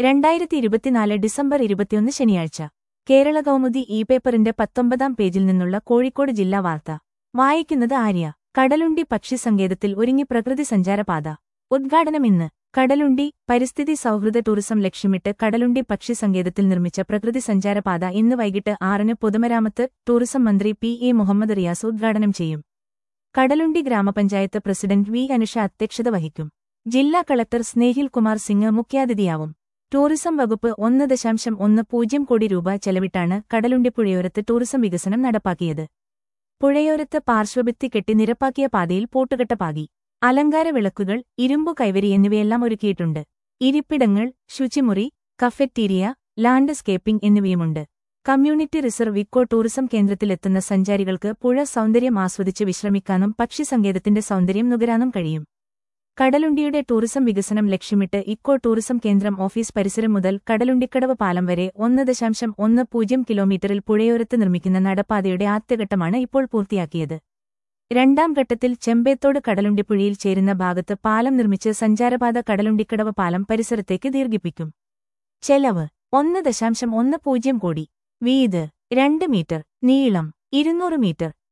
2024 December 21 ശനിയാഴ്ച കേരള കൗമുദി പേപ്പറിന്റെ 19-ാം പേജിൽ നിന്നുള്ള കോഴിക്കോട് ജില്ലാ വാർത്ത വായിക്കുന്നത് ആര്യ. കടലുണ്ടി പക്ഷിസങ്കേതത്തിൽ ഒരുങ്ങി പ്രകൃതി സഞ്ചാരപാത. ഉദ്ഘാടനം ഇന്ന്. കടലുണ്ടി പരിസ്ഥിതി സൗഹൃദ ടൂറിസം ലക്ഷ്യമിട്ട് കടലുണ്ടി പക്ഷിസങ്കേതത്തിൽ നിർമ്മിച്ച പ്രകൃതി സഞ്ചാരപാത ഇന്ന് വൈകിട്ട് 6-ന് പൊതുമരാമത്ത് ടൂറിസം മന്ത്രി പി.എ. മുഹമ്മദ് റിയാസ് ഉദ്ഘാടനം ചെയ്യും. കടലുണ്ടി ഗ്രാമപഞ്ചായത്ത് പ്രസിഡന്റ് വി. അനുഷ അധ്യക്ഷത വഹിക്കും. ജില്ലാ കളക്ടർ സ്നേഹിൽ കുമാർ സിംഗ് മുഖ്യാതിഥിയാവും. ടൂറിസം വകുപ്പ് 1.10 കോടി രൂപ ചെലവിട്ടാണ് കടലുണ്ടി പുഴയോരത്ത് ടൂറിസം വികസനം നടപ്പാക്കിയത്. പുഴയോരത്ത് പാർശ്വഭിത്തി കെട്ടി നിരപ്പാക്കിയ പാതയിൽ പോട്ടുകെട്ട പാകി. അലങ്കാര വിളക്കുകൾ, ഇരുമ്പു കൈവരി എന്നിവയെല്ലാം ഒരുക്കിയിട്ടുണ്ട്. ഇരിപ്പിടങ്ങൾ, ശുചിമുറി, കഫറ്റീരിയ, ലാൻഡ്സ്കേപ്പിംഗ് എന്നിവയുമുണ്ട്. കമ്മ്യൂണിറ്റി റിസർവ് ഇക്കോ ടൂറിസം കേന്ദ്രത്തിലെത്തുന്ന സഞ്ചാരികൾക്ക് പുഴ സൗന്ദര്യം ആസ്വദിച്ച് വിശ്രമിക്കാനും പക്ഷിസങ്കേതത്തിന്റെ സൗന്ദര്യം നുകരാനും കഴിയും. കടലുണ്ടിയുടെ ടൂറിസം വികസനം ലക്ഷ്യമിട്ട് ഇക്കോ ടൂറിസം കേന്ദ്രം ഓഫീസ് പരിസരം മുതൽ കടലുണ്ടിക്കടവ് പാലം വരെ 1.10 കിലോമീറ്ററിൽ പുഴയോരത്ത് നിർമ്മിക്കുന്ന നടപ്പാതയുടെ ആദ്യഘട്ടമാണ് ഇപ്പോൾ പൂർത്തിയാക്കിയത്. രണ്ടാം ഘട്ടത്തിൽ ചെമ്പേത്തോട് കടലുണ്ടിപ്പുഴയിൽ ചേരുന്ന ഭാഗത്ത് പാലം നിർമ്മിച്ച് സഞ്ചാരപാത കടലുണ്ടിക്കടവ് പാലം പരിസരത്തേക്ക് ദീർഘിപ്പിക്കും. ചെലവ് 1.10 കോടി. വീതി 2 മീറ്റർ. നീളം 200 മീറ്റർ.